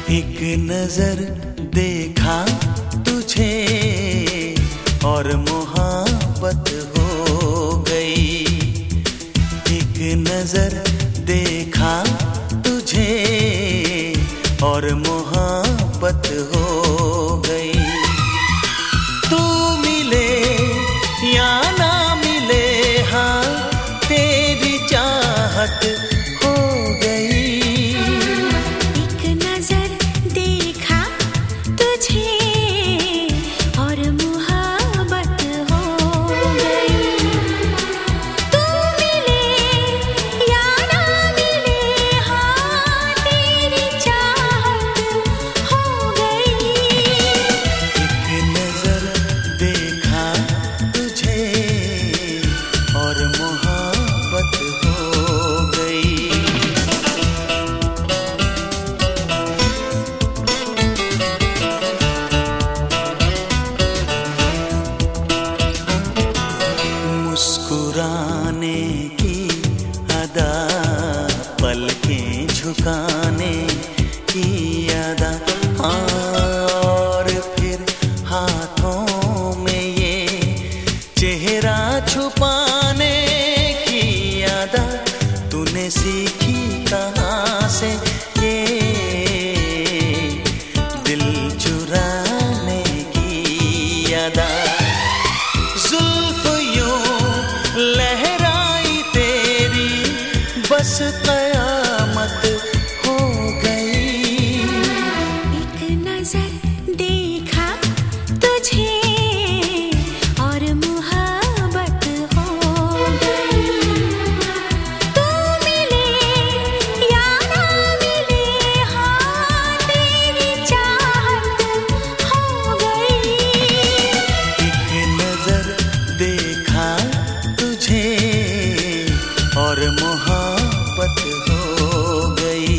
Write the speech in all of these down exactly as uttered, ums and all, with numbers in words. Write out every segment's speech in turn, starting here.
एक नजर देखा तुझे और मोहब्बत हो गई। एक नजर देखा तुझे और मोहब्बत हो गई। तू मिले या ना मिले, हाँ तेरी चाहत हो गई। एक नजर देखा तुझे और मोहब्बत हो गई। तू मिले या ना मिले, हाँ तेरी चाहत हो गई। एक नजर देखा तुझे और मोहब्बत हो गई। मुस्कुराने की अदा, पलकें झुकाने की अदा, और फिर हाथों में ये चेहरा छुपाने की अदा। तूने सीखी कहाँ से ये दिल चुराने की अदा। जुल्फ यूं लहराई तेरी, बस कयामत हो गई। एक नजर देखा तुझे और मोहब्बत हो गई। तू मिले या ना मिले, हाँ तेरी चाहत हो गई। एक नजर देखा तुझे और मोहब्बत हो गई।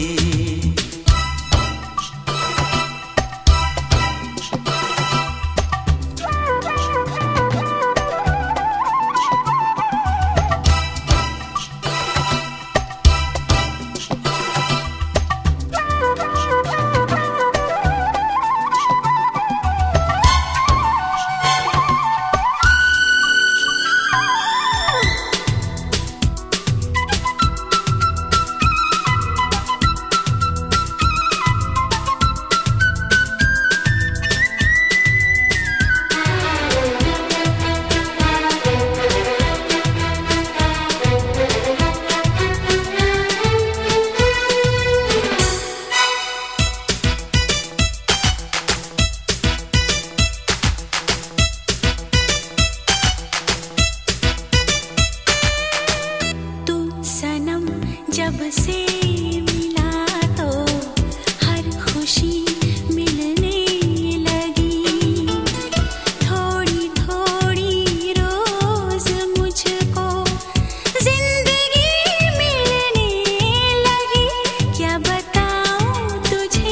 जब से मिला तो हर खुशी मिलने लगी। थोड़ी थोड़ी रोज मुझको जिंदगी मिलने लगी। क्या बताऊं तुझे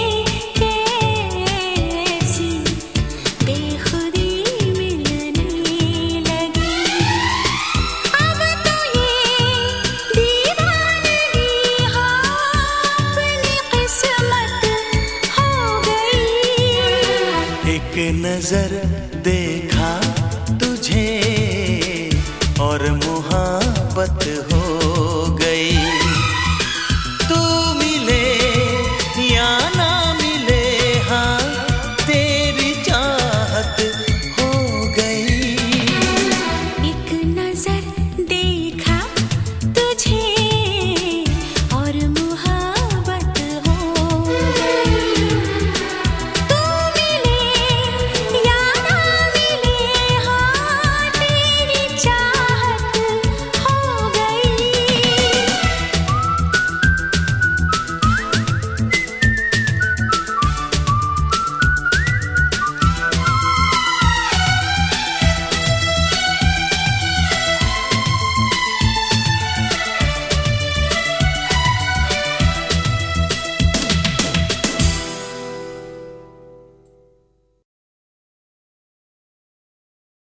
कैसी बेखुदी मिलने लगी। अब तो ये दीवानगी अपनी किस्मत हो गई। एक नजर देखा तुझे और मोहब्बत